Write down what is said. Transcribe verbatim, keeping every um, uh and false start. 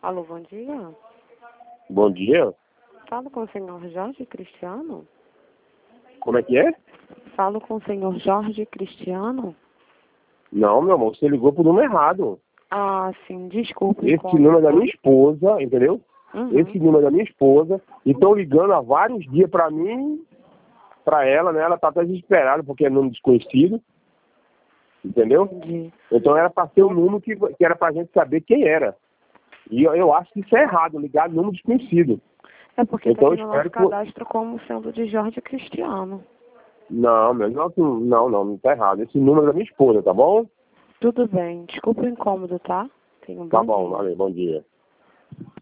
Alô, bom dia. Bom dia. Falo com o senhor Jorge Cristiano? Como é que é? Falo com o senhor Jorge Cristiano? Não, meu amor, você ligou pro número errado. Ah, sim, desculpe. Esse como, número é da tá? minha esposa, entendeu? Uhum. Esse número é da minha esposa. E estão ligando há vários dias pra mim, pra ela, né? Ela tá até desesperada porque é número desconhecido. Entendeu? Entendi. Então era pra ser um número que, que era pra gente saber quem era. E eu, eu acho que isso é errado, ligar número desconhecido. É porque Então tá eu aqui no espero nosso que... cadastro como sendo de Jorge Cristiano. Não, meu, não, não, não, não tá errado. Esse número é da minha esposa, tá bom? Tudo bem. Desculpe o incômodo, tá? Tenha um Tá bom bom, dia. valeu, bom dia.